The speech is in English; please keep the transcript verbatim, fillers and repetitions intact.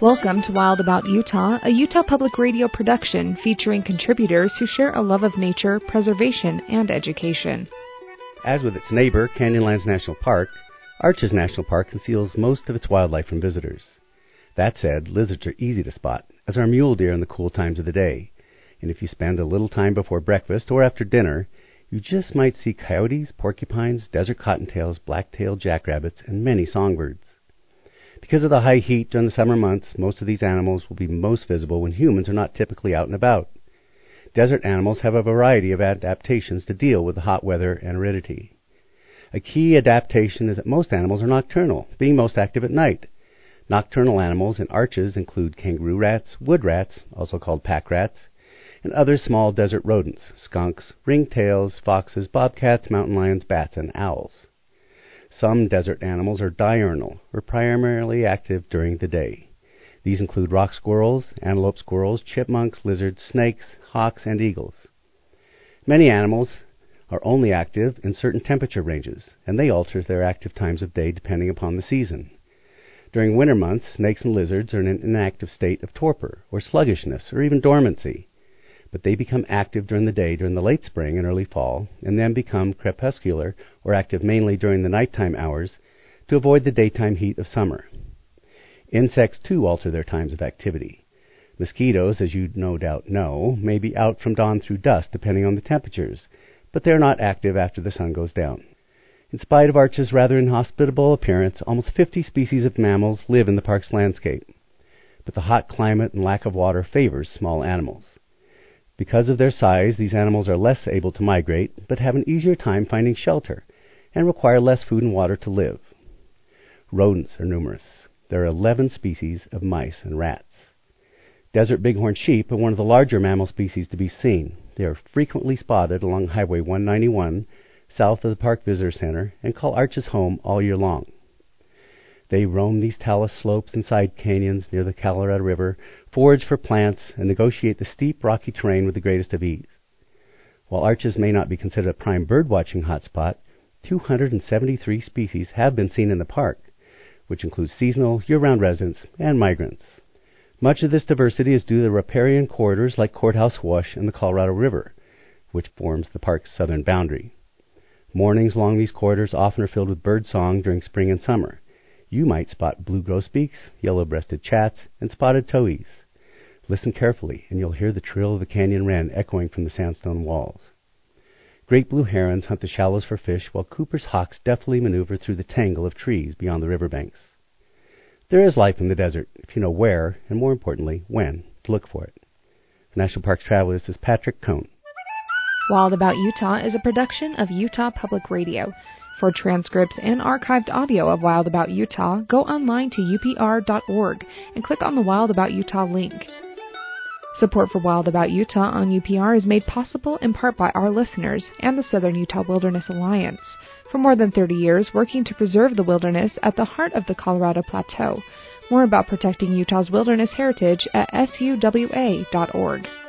Welcome to Wild About Utah, a Utah Public Radio production featuring contributors who share a love of nature, preservation, and education. As with its neighbor, Canyonlands National Park, Arches National Park conceals most of its wildlife from visitors. That said, lizards are easy to spot, as are mule deer in the cool times of the day. And if you spend a little time before breakfast or after dinner, you just might see coyotes, porcupines, desert cottontails, black-tailed jackrabbits, and many songbirds. Because of the high heat during the summer months, most of these animals will be most visible when humans are not typically out and about. Desert animals have a variety of adaptations to deal with the hot weather and aridity. A key adaptation is that most animals are nocturnal, being most active at night. Nocturnal animals in arches include kangaroo rats, wood rats, also called pack rats, and other small desert rodents, skunks, ringtails, foxes, bobcats, mountain lions, bats, and owls. Some desert animals are diurnal, or primarily active during the day. These include rock squirrels, antelope squirrels, chipmunks, lizards, snakes, hawks, and eagles. Many animals are only active in certain temperature ranges, and they alter their active times of day depending upon the season. During winter months, snakes and lizards are in an inactive state of torpor, or sluggishness, or even dormancy. But they become active during the day during the late spring and early fall, and then become crepuscular, or active mainly during the nighttime hours, to avoid the daytime heat of summer. Insects, too, alter their times of activity. Mosquitoes, as you no doubt know, may be out from dawn through dusk, depending on the temperatures, but they are not active after the sun goes down. In spite of Arch's rather inhospitable appearance, almost fifty species of mammals live in the park's landscape. But the hot climate and lack of water favors small animals. Because of their size, these animals are less able to migrate, but have an easier time finding shelter, and require less food and water to live. Rodents are numerous. There are eleven species of mice and rats. Desert bighorn sheep are one of the larger mammal species to be seen. They are frequently spotted along Highway one ninety-one, south of the Park Visitor Center, and call Arches home all year long. They roam these talus slopes and side canyons near the Colorado River, forage for plants, and negotiate the steep, rocky terrain with the greatest of ease. While Arches may not be considered a prime bird-watching hotspot, two hundred seventy-three species have been seen in the park, which includes seasonal, year-round residents, and migrants. Much of this diversity is due to the riparian corridors like Courthouse Wash and the Colorado River, which forms the park's southern boundary. Mornings along these corridors often are filled with bird song during spring and summer. You might spot blue grosbeaks, yellow-breasted chats, and spotted towhees. Listen carefully, and you'll hear the trill of the canyon wren echoing from the sandstone walls. Great blue herons hunt the shallows for fish, while Cooper's hawks deftly maneuver through the tangle of trees beyond the riverbanks. There is life in the desert, if you know where, and more importantly, when, to look for it. For National Parks Traveler, this is Patrick Cohn. Wild About Utah is a production of Utah Public Radio. For transcripts and archived audio of Wild About Utah, go online to U P R dot org and click on the Wild About Utah link. Support for Wild About Utah on U P R is made possible in part by our listeners and the Southern Utah Wilderness Alliance, for more than thirty years working to preserve the wilderness at the heart of the Colorado Plateau. More about protecting Utah's wilderness heritage at S U W A dot org.